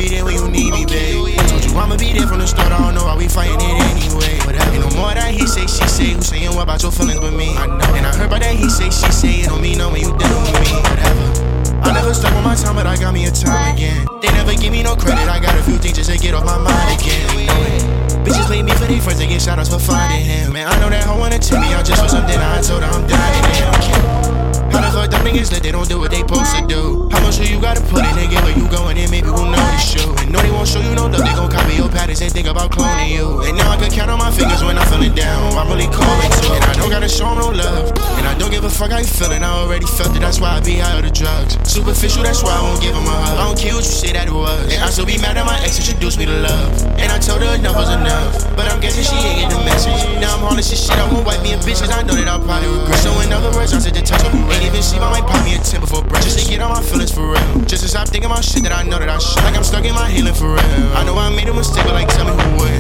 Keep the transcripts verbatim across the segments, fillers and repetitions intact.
be there when you need me, babe. I told you I'ma be there from the start, I don't know why we fighting it anyway. Whatever. Ain't no more that he say, she say, who saying what about your feelings with me? I know. And I heard about that he say, she say, it don't mean no when you dealing with me. Whatever. I never stuck with my time, but I got me a time again. They never give me no credit, I got a few things just to get off my mind again. You know it. Bitches leave me for their friends, they get shout outs for finding him. Man, I know that hoe wanna tip me out just for something, I told her I'm dying him. How the fuck them niggas that they don't do what they supposed to do? How much do you gotta put in, nigga, where you going in, maybe we'll notice you. And no, they won't show you no love, they gon' copy your patterns and think about cloning you. And now I can count on my fingers when I'm feeling down, I'm really calling to. And I don't gotta show them no love, and I don't give a fuck how you feeling, I already felt it, that's why I be high on the drugs. Superficial, that's why I won't give them a hug. I don't care what you say that it was. And I still be mad that my ex introduced me to love. And I told her enough was enough, but I'm guessing she ain't get the message. Now I'm harness this shit, I won't wipe me a bitch, cause I know that I'll probably regret. So in other words, I said to touch her, ain't even see my mic pop me a ten before breath, just to get all my feelings for real. Just to stop thinking about shit that I know that I should. Like I'm stuck in my healing for real. I know I made a mistake, but like tell me who would.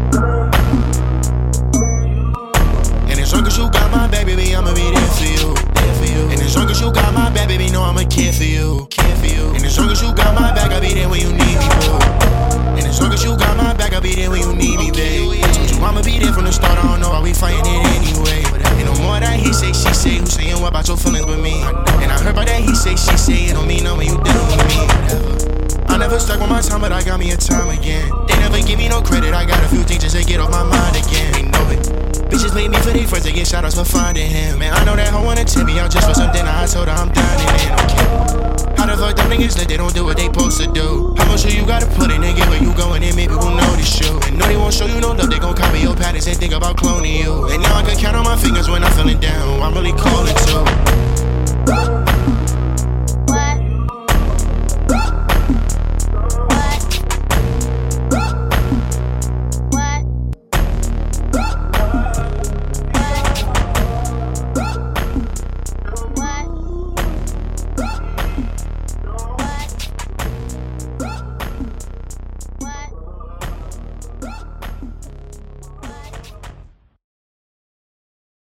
And as long as you got my back, baby, I'ma be there for you. There for you. And as long as you got my back, baby, know I'ma care for you. Care for you. And as long as you got my back, I'll be there when you need me, boo. And as long as you got my back, I'll be there when you need me, babe. I told you I'ma be there from the start, I don't know why we fighting it anyway. Ain't no more that he say, she say, who saying what about your feelings with me? And I heard about that he say, she say, it don't mean no when you dealing with me. Whatever. I never stuck with my time, but I got me a time again. They never give me no credit, I got a few things just to get off my mind again. They know it. Bitches made me for their friends, they get shout outs for finding him. Man, I know that hoe wanna tip me out just for something, I told her I'm dining in, okay. How the fuck them niggas that they don't do what they supposed to do? How much do you gotta put in, nigga, where you going in, maybe we'll notice you. And no, they won't show you no love, they gon' copy your patterns and think about cloning you. And now I can count on my fingers when I'm feeling down, I'm really calling